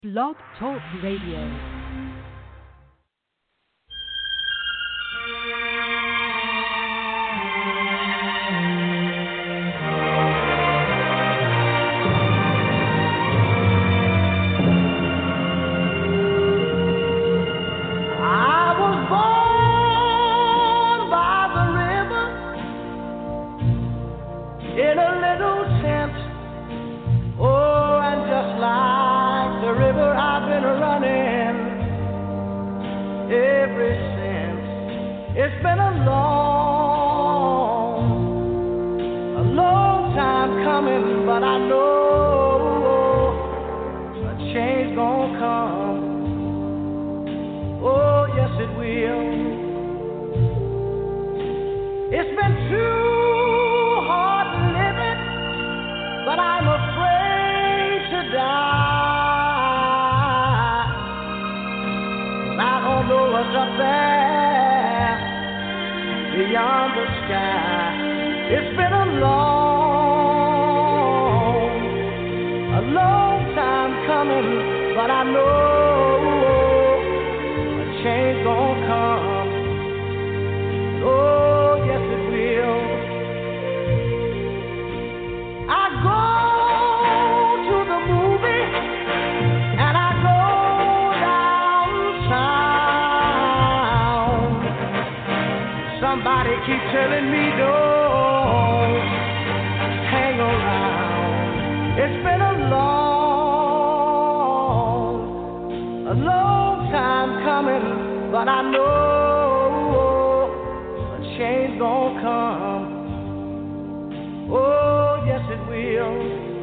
Blog Talk Radio. It's been a long time coming, but I know a change gonna come. Oh, yes, it will. It's been too hard living, but I'm afraid to die. I don't know what's up there beyond the sky. It's been a long time coming, but I know a change gonna come. Oh, yes it will. I go to the movie and I go downtown. Somebody keep telling me don't hang around. It's been a long time coming, but I know a change gonna come. Oh, yes it will.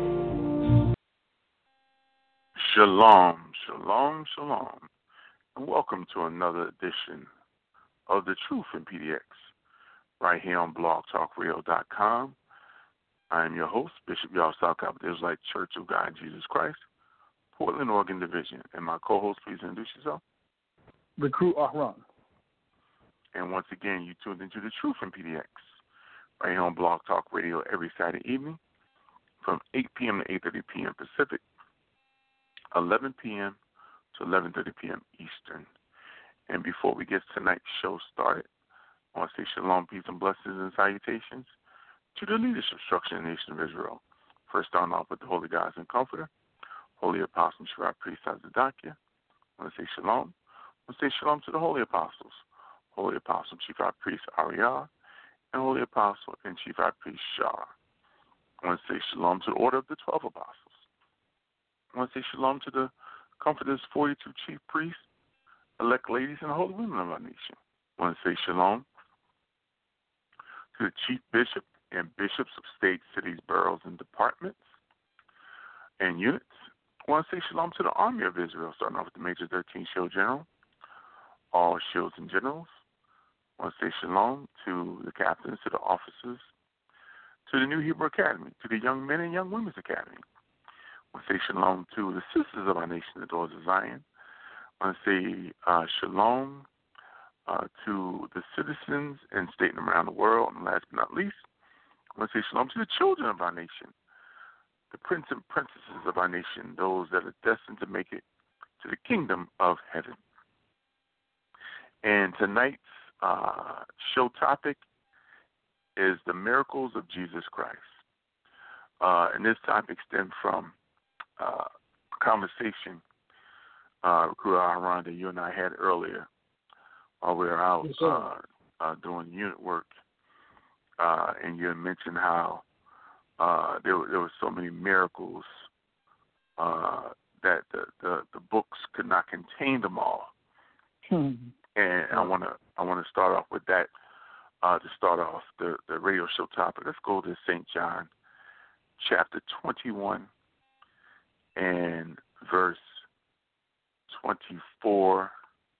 Shalom, shalom, shalom, and welcome to another edition of The Truth in PDX, right here on blogtalkradio.com. I am your host, Bishop Yahweh Israelite Church of God Jesus Christ, Portland, Oregon Division. And my co-host, please introduce yourself. Recruit Ahran. And once again, you tuned into The Truth in PDX, right here on Blog Talk Radio every Saturday evening from 8 p.m. to 8:30 p.m. Pacific, 11 p.m. to 11:30 p.m. Eastern. And before we get tonight's show started, I want to say shalom, peace, and blessings and salutations to the leadership structure in the nation of Israel. First, starting off with the Holy Guides and Comforter, Holy Apostle Shirah Priest Hazaдаkia. I want to say shalom. I want to say shalom to the Holy Apostles, Holy Apostle Chief High Priest Ariah, and Holy Apostle and Chief High Priest Shah. I want to say shalom to the Order of the 12 Apostles. I want to say shalom to the Comforter's 42 Chief Priests, elect ladies, and holy women of our nation. I want to say shalom to the Chief Bishop and Bishops of states, cities, boroughs, and departments and units. I want to say shalom to the Army of Israel, starting off with the Major 13th Shield General, all shields and generals. I want to say shalom to the captains, to the officers, to the New Hebrew Academy, to the Young Men and Young Women's Academy. I want to say shalom to the sisters of our nation, the daughters of Zion. I want to say shalom to the citizens and state and around the world. And last but not least, I want to say shalom to the children of our nation, the prince and princesses of our nation, those that are destined to make it to the kingdom of heaven. And tonight's show topic is the miracles of Jesus Christ. And this topic stemmed from a conversation, Recruiter Aaron, that you and I had earlier while we were out doing unit work. And you had mentioned how there were so many miracles that the books could not contain them all. And I want to start off with that to start off the radio show topic. Let's go to St. John, chapter 21, and verse 24,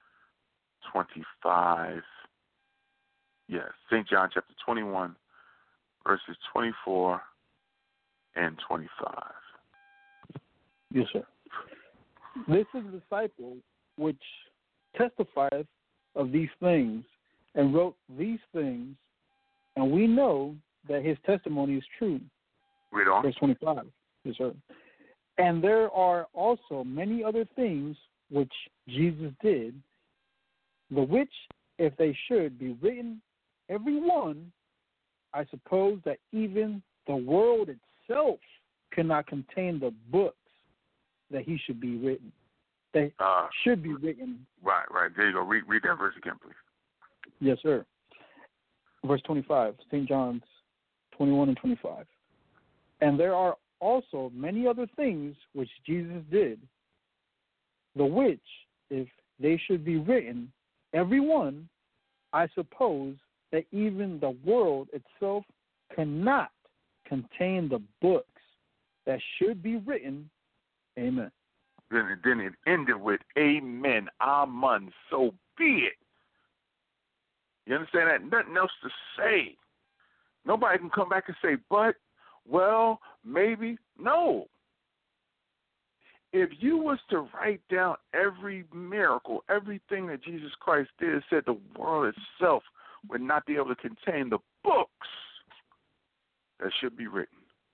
25. Yes, St. John chapter 21, verses 24 and 25. Yes, sir. This is the disciple which testifieth of these things and wrote these things, and we know that his testimony is true. Read on. Verse 25. Yes, sir. And there are also many other things which Jesus did, the which, if they should be written, every one, I suppose that even the world itself cannot contain the books that he should be written. That should be written. Right. There you go. Read that verse again, please. Yes, sir. Verse 25, St. John's 21 and 25. And there are also many other things which Jesus did, the which, if they should be written, every one, I suppose that even the world itself cannot contain the books that should be written. Amen. Then it ended with amen, amen, so be it. You understand that? Nothing else to say. Nobody can come back and say, but, well, maybe. No. If you was to write down every miracle, everything that Jesus Christ did, it said the world itself would not be able to contain the books that should be written.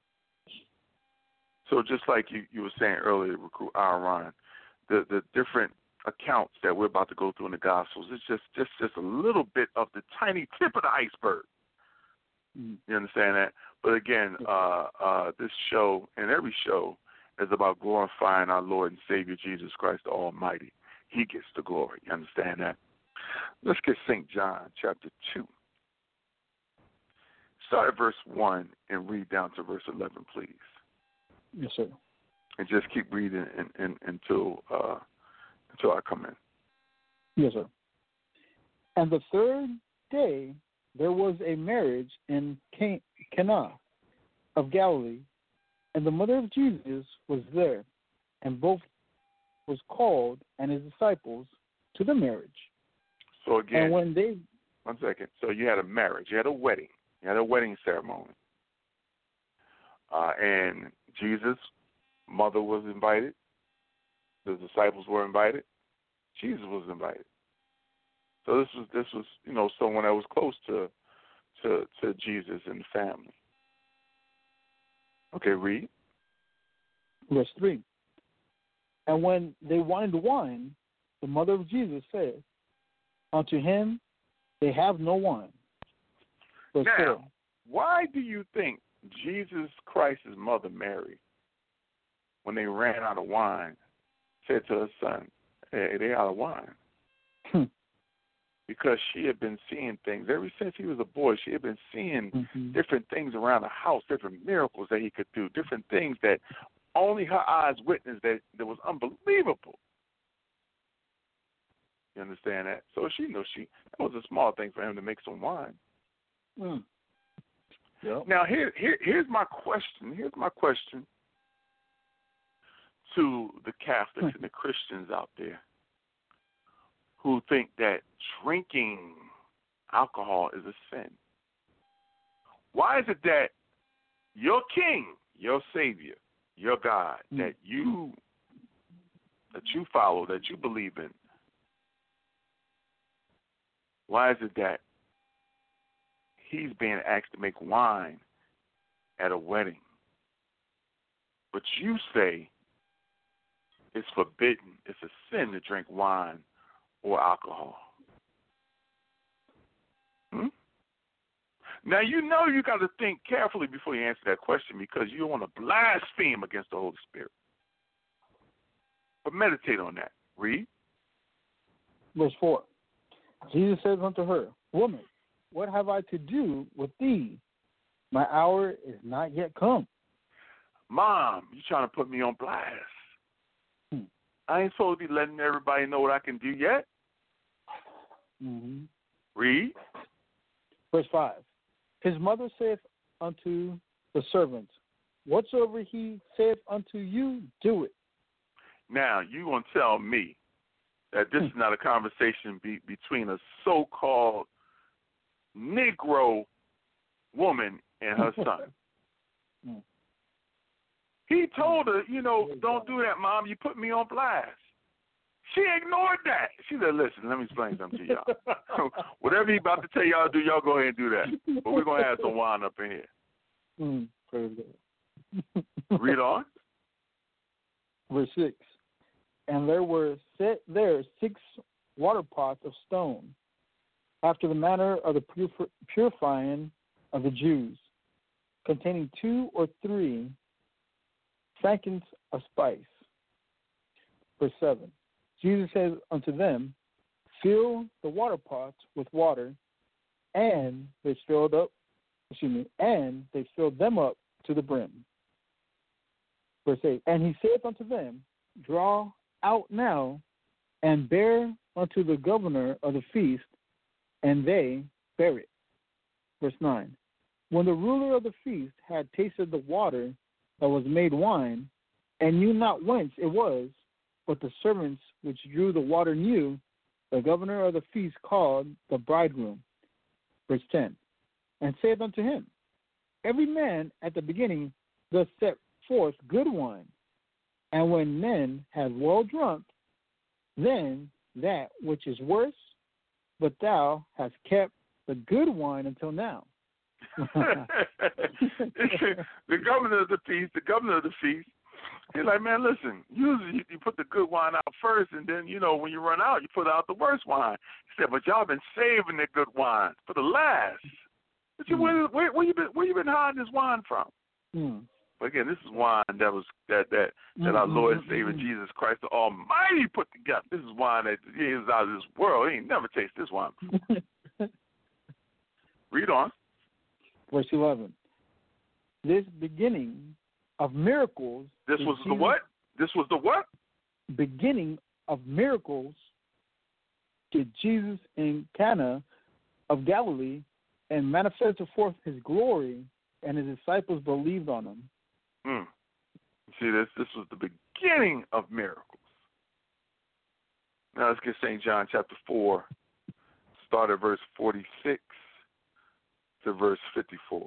So just like you were saying earlier, Recruit Aaron, the different accounts that we're about to go through in the Gospels, it's just a little bit of the tiny tip of the iceberg. You understand that? But again, this show and every show is about glorifying our Lord and Savior Jesus Christ the Almighty. He gets the glory. You understand that? Let's get St. John chapter 2. Start at verse 1 and read down to verse 11, please. Yes, sir. And just keep reading until I come in. Yes, sir. And the third day there was a marriage in Cana of Galilee, and the mother of Jesus was there, and both was called and his disciples to the marriage. So again, and when they 1 second. So you had a marriage, you had a wedding ceremony, and Jesus' mother was invited, the disciples were invited, Jesus was invited. So this was someone that was close to Jesus and the family. Okay, read. Verse 3. And when they wanted wine, the mother of Jesus said, unto him, they have no wine. Verse now, 4. Why do you think Jesus Christ's mother Mary, when they ran out of wine, said to her son, hey, they out of wine? Because she had been seeing things. Ever since he was a boy, she had been seeing different things around the house, different miracles that he could do, different things that only her eyes witnessed that was unbelievable. You understand that? So she knew that was a small thing for him to make some wine. Yep. Now, here's my question. Here's my question to the Catholics and the Christians out there who think that drinking alcohol is a sin. Why is it that your King, your Savior, your God, that you follow, that you believe in, why is it that he's being asked to make wine at a wedding, but you say it's forbidden, it's a sin to drink wine or alcohol? Now, you got to think carefully before you answer that question, because you don't want to blaspheme against the Holy Spirit. But meditate on that. Read. Verse 4. Jesus says unto her, Woman, what have I to do with thee? My hour is not yet come. Mom, you trying to put me on blast. I ain't supposed to be letting everybody know what I can do yet. Read. Verse 5. His mother saith unto the servants, Whatsoever he saith unto you, do it. Now, you going to tell me that this is not a conversation between a so-called Negro woman and her son. He told her, don't do that, Mom. You put me on blast. She ignored that. She said, listen, let me explain something to y'all. Whatever he about to tell y'all to do, y'all go ahead and do that. But we're going to have some wine up in here. Praise God. Read on. Verse 6. And there were set there 6 water pots of stone, after the manner of the purifying of the Jews, containing 2 or 3 seconds of spice. Verse 7. Jesus says unto them, fill the water pots with water, and they filled them up to the brim. Verse 8. And he saith unto them, draw out now, and bear unto the governor of the feast, and they bare it. Verse 9. When the ruler of the feast had tasted the water that was made wine, and knew not whence it was, but the servants which drew the water knew, the governor of the feast called the bridegroom. Verse 10. And saith unto him, every man at the beginning doth set forth good wine, and when men have well drunk, then that which is worse, but thou hast kept the good wine until now. The governor of the feast, he's like, man, listen, usually you put the good wine out first, and then, when you run out, you put out the worst wine. He said, but y'all been saving the good wine for the last. But where you been hiding this wine from? But again, this is wine that our Lord and Savior Jesus Christ the Almighty put together. This is wine that is out of this world. He ain't never tasted this wine before. Read on. Verse 11. This beginning of miracles. This was the what? This was the what? Beginning of miracles did Jesus in Cana of Galilee, and manifested forth his glory, and his disciples believed on him. See, this was the beginning of miracles. Now let's get St. John chapter 4, start at verse 46 to verse 54.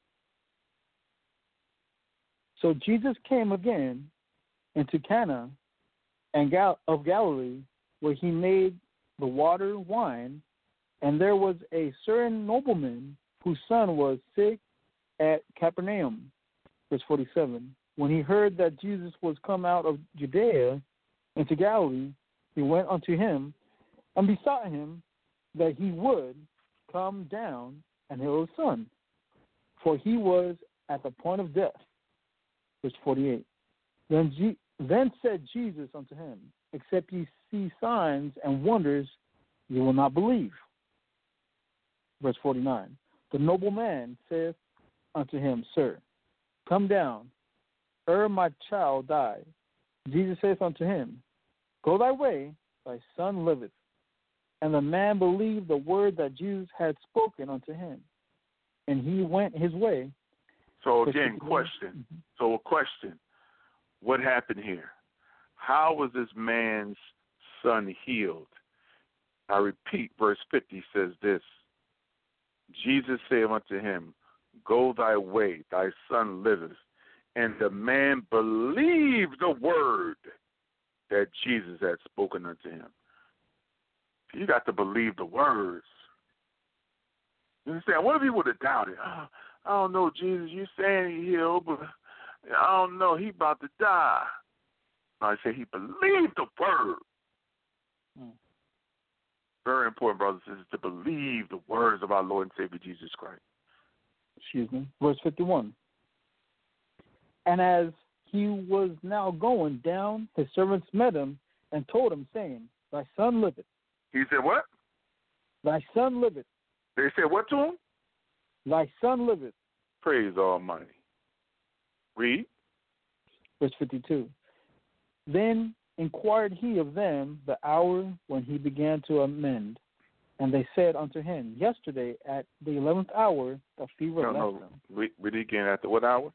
So Jesus came again into Cana of Galilee, where he made the water wine, and there was a certain nobleman whose son was sick at Capernaum. Verse 47. When he heard that Jesus was come out of Judea into Galilee, he went unto him and besought him that he would come down and heal his son, for he was at the point of death. Verse 48. Then said Jesus unto him, except ye see signs and wonders, you will not believe. Verse 49. The nobleman saith unto him, Sir, come down, ere my child die. Jesus saith unto him, Go thy way, thy son liveth. And the man believed the word that Jesus had spoken unto him, and he went his way. So again, question. So a question. What happened here? How was this man's son healed? I repeat, verse 50 says this. Jesus said unto him, Go thy way, thy son liveth. And the man believed the word that Jesus had spoken unto him. You got to believe the words. You understand? What if he would have doubted? Oh, I don't know, Jesus, you saying he healed, but I don't know, he about to die. No, I say he believed the word. Very important, brothers and sisters, to believe the words of our Lord and Savior Jesus Christ. Verse 51. And as he was now going down, his servants met him and told him, saying, Thy son liveth. He said what? Thy son liveth. They said what to him? Thy son liveth. Praise Almighty. Read. Verse 52. Then inquired he of them the hour when he began to amend. And they said unto him, Yesterday at the 11th hour, the fever left him. Read again, at the what hour?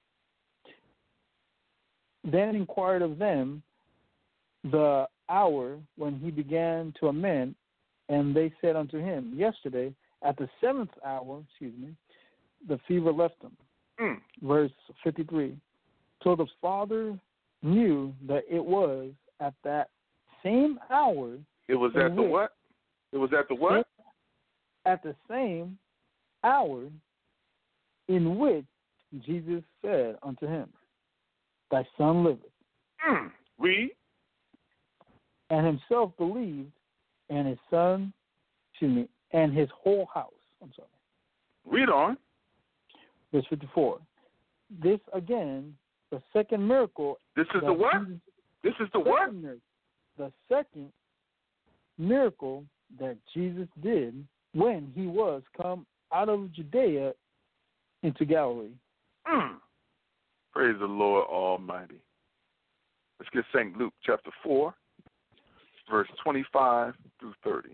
Then inquired of them the hour when he began to amend, and they said unto him, Yesterday at the 7th hour, the fever left him. Verse 53. So the father knew that it was at that same hour. It was at the what? It was at the what? At the same hour in which Jesus said unto him, Thy son liveth. Read. And himself believed, and his son, and his whole house. I'm sorry. Read on. Verse 54. This again, the second miracle. This is the what? This is the what? The second miracle that Jesus did when he was come out of Judea into Galilee. Praise the Lord Almighty. Let's get St. Luke chapter 4, verse 25 through 30.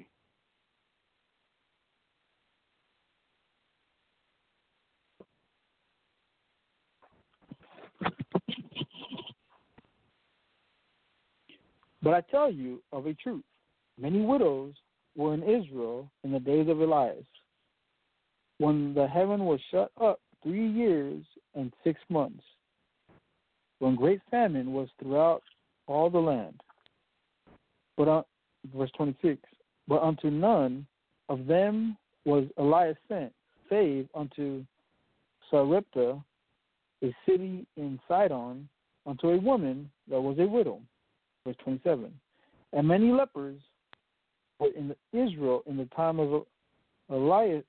But I tell you of a truth, many widows were in Israel in the days of Elias, when the heaven was shut up 3 years and 6 months, when great famine was throughout all the land. But verse 26, but unto none of them was Elias sent, save unto Sarepta, a city in Sidon, unto a woman that was a widow. Verse 27, and many lepers were in Israel in the time of Elias,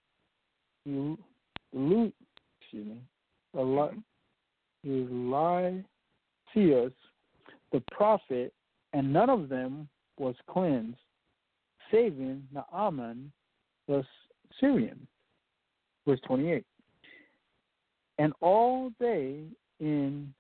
Eliseus, the prophet, and none of them was cleansed, saving Naaman the Syrian. Verse 28. And all day in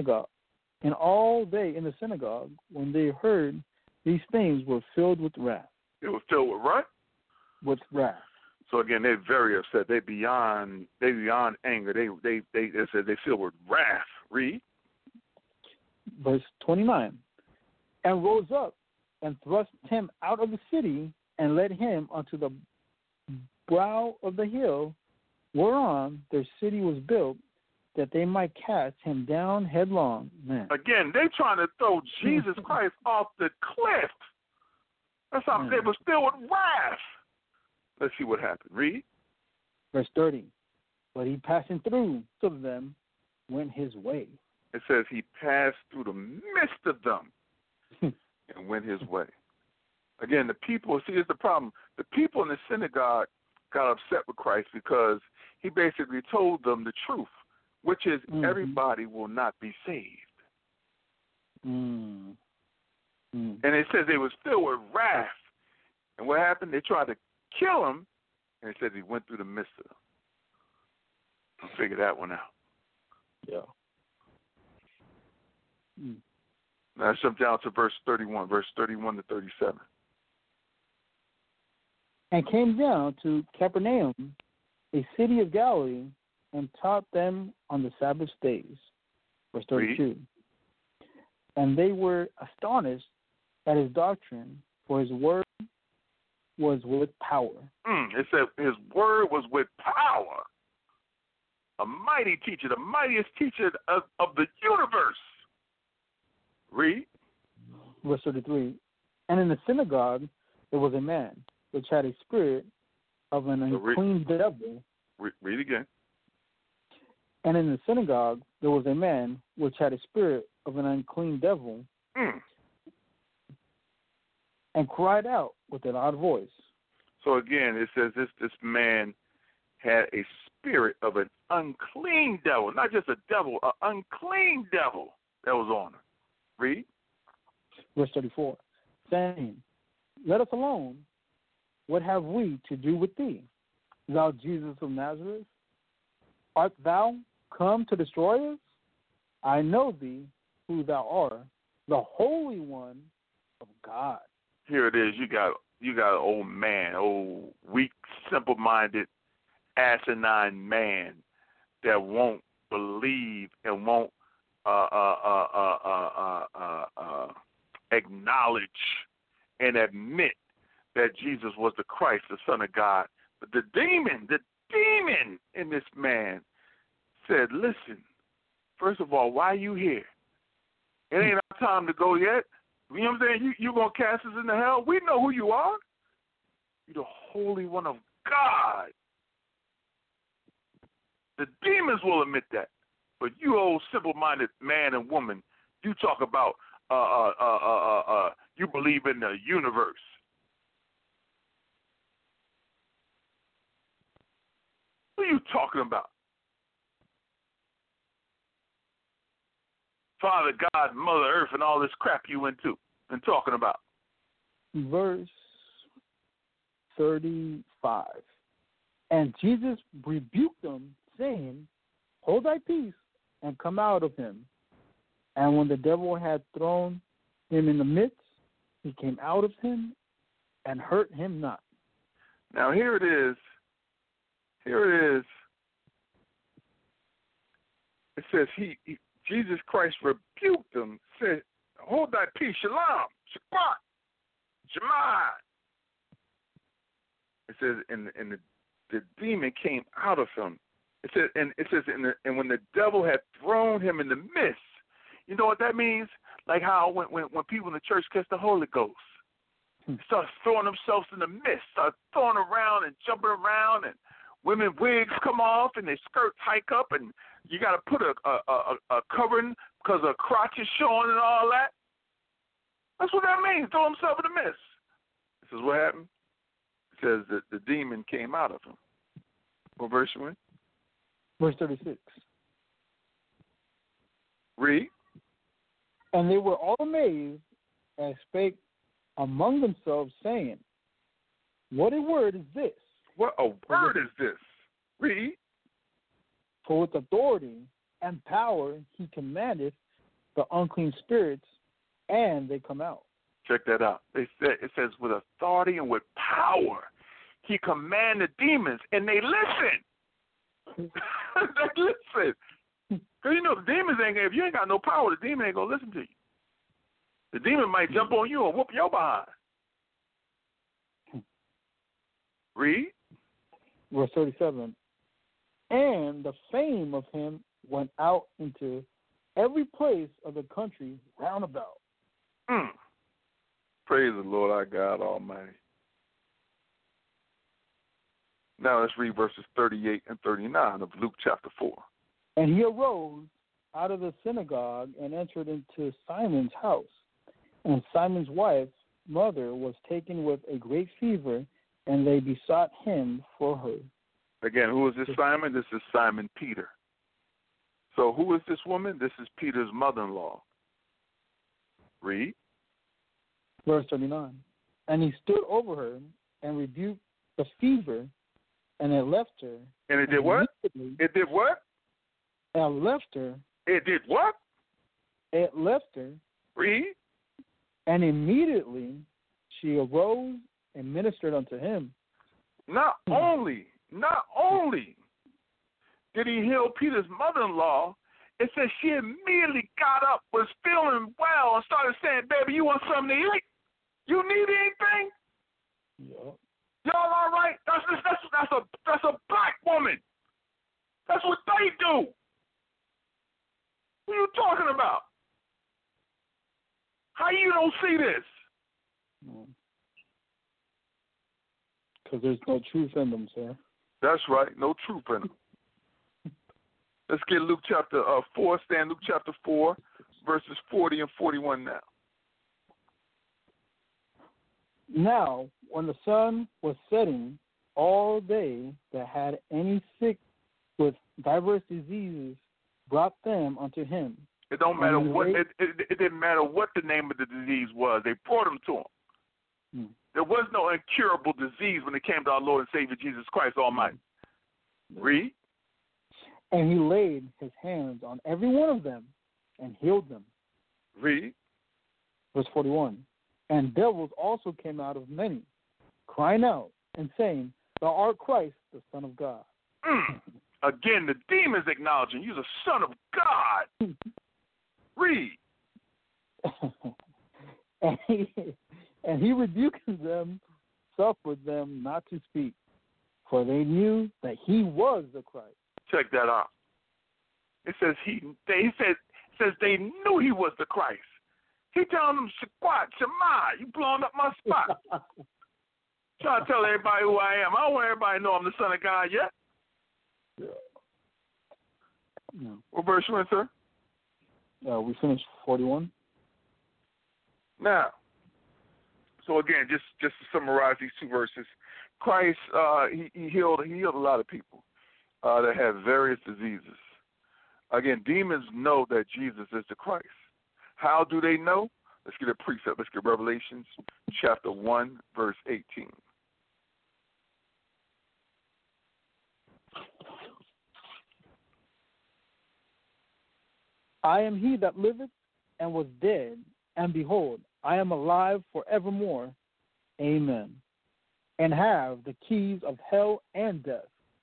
the synagogue, when they heard these things, were filled with wrath. They were filled with what? With wrath. So again, they're very upset. They beyond anger. They said they filled with wrath. Read. Verse 29. And rose up and thrust him out of the city and led him unto the brow of the hill whereon their city was built, that they might cast him down headlong. Man. Again, they trying to throw Jesus Christ off the cliff. That's how they were filled with wrath. Let's see what happened. Read. Verse 30. But he passing through of them went his way. It says he passed through the midst of them and went his way. Again, the people, see, here's the problem. The people in the synagogue got upset with Christ because he basically told them the truth, which is everybody will not be saved. And it says they was filled with wrath. And what happened? They tried to kill him, and it says he went through the midst of them. I'll figure that one out. Yeah. Now let's jump down to verse 31 to 37. And came down to Capernaum, a city of Galilee, and taught them on the Sabbath days. Verse 32. Read. And they were astonished at his doctrine, for his word was with power. It said his word was with power. A mighty teacher, the mightiest teacher of the universe. Read. Verse 33. And in the synagogue there was a man which had a spirit of an unclean devil. Read again. And in the synagogue there was a man which had a spirit of an unclean devil, and cried out with a loud voice. So again, it says this man had a spirit of an unclean devil, not just a devil, an unclean devil that was on him. Read. Verse 34, saying, Let us alone. What have we to do with thee, thou Jesus of Nazareth? Art thou come to destroy us? I know thee, who thou art, the Holy One of God. Here it is. You got an old man, old, weak, simple-minded, asinine man that won't believe and won't acknowledge and admit that Jesus was the Christ, the Son of God. But the demon in this man said, listen, first of all, why are you here? It ain't our time to go yet. You know what I'm saying? You're going to cast us into hell? We know who you are. You're the Holy One of God. The demons will admit that. But you old simple-minded man and woman, you talk about, you believe in the universe. What are you talking about? Father, God, Mother Earth, and all this crap you went to and talking about. Verse 35. And Jesus rebuked them, saying, Hold thy peace, and come out of him. And when the devil had thrown him in the midst, he came out of him and hurt him not. Now here it is. It says Jesus Christ rebuked them, said, Hold thy peace, shalom, shabbat, Shema. It says, and the demon came out of him. It says, and when the devil had thrown him in the midst, you know what that means? Like how when people in the church catch the Holy Ghost, start throwing themselves in the midst, start throwing around and jumping around, and women wigs come off and their skirts hike up, and you got to put a covering because a crotch is showing and all that. That's what that means. Throw himself in the midst. This is what happened. It says that the demon came out of him. What verse you in? Verse 36. Read. And they were all amazed and spake among themselves, saying, What a word is this? What a word is this? Read. For with authority and power he commandeth the unclean spirits, and they come out. Check that out. It says with authority and with power he commanded demons, and they listen. They listen. Because you know the demons ain't if you ain't got no power, the demon ain't gonna listen to you. The demon might jump on you and whoop your behind. Read. Verse 37. And the fame of him went out into every place of the country round about. Praise the Lord our God Almighty. Now let's read verses 38 and 39 of Luke chapter 4. And he arose out of the synagogue and entered into Simon's house. And Simon's wife's mother was taken with a great fever, and they besought him for her. Again, who is this Simon? This is Simon Peter. So who is this woman? This is Peter's mother-in-law. Read. Verse 39. And he stood over her and rebuked the fever, and it left her. And it did what? It did what? And left her. It did what? It left her. Read. And immediately she arose and ministered unto him. Not only did he heal Peter's mother-in-law, it says she immediately got up, was feeling well, and started saying, "Baby, you want something to eat? You need anything? Yeah. Y'all all right? That's a black woman. That's what they do. What are you talking about? How you don't see this?" Because there's no truth in them, sir. That's right, no truth in them. Let's get Luke chapter 4, stand Luke chapter 4, verses 40 and 41 now. Now, when the sun was setting, all they that had any sick with diverse diseases brought them unto him. It don't matter what it didn't matter what the name of the disease was. They brought him to him. There was no incurable disease when it came to our Lord and Savior Jesus Christ Almighty. Read. And he laid his hands on every one of them and healed them. Read. Verse 41. And devils also came out of many, crying out and saying, Thou art Christ, the Son of God. Again, the demons acknowledging you're the Son of God. Read. and he rebuking them, suffered them not to speak, for they knew that he was the Christ. Check that out. It says they knew he was the Christ. He telling them, "Shabbat, Shema, you blowing up my spot." Trying to tell everybody who I am. I don't want everybody to know I'm the Son of God yet. No. What verse you in, sir? We finished 41. Now, so again, just to summarize these two verses, Christ he healed a lot of people that have various diseases. Again, demons know that Jesus is the Christ. How do they know? Let's get a precept. Let's get Revelations chapter 1, verse 18. I am he that liveth and was dead, and behold, I am alive forevermore. Amen. And have the keys of hell and death.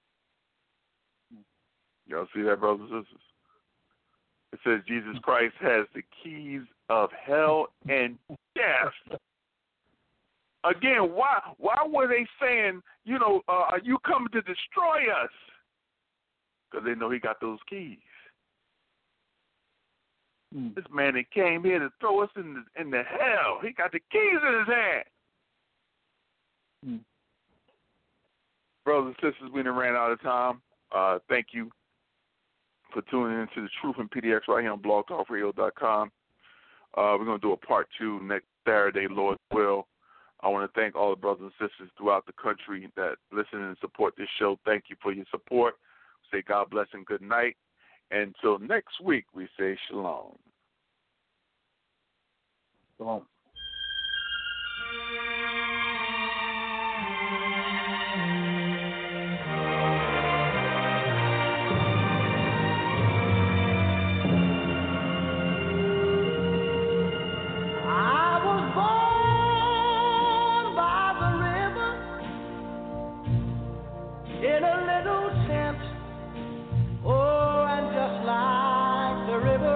Y'all see that, brothers and sisters? It says Jesus Christ has the keys of hell and death. Again, why were they saying, are you coming to destroy us? Because they know he got those keys. This man that came here to throw us in the hell, he got the keys in his hand. Brothers and sisters, we done ran out of time. Thank you for tuning into The Truth in PDX right here on blogtalkradio.com. We're going to do a part 2 next Saturday, Lord's will. I want to thank all the brothers and sisters throughout the country that listen and support this show. Thank you for your support. Say God bless and good night. Until next week, we say shalom. Shalom.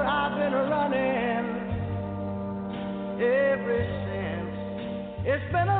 It's been a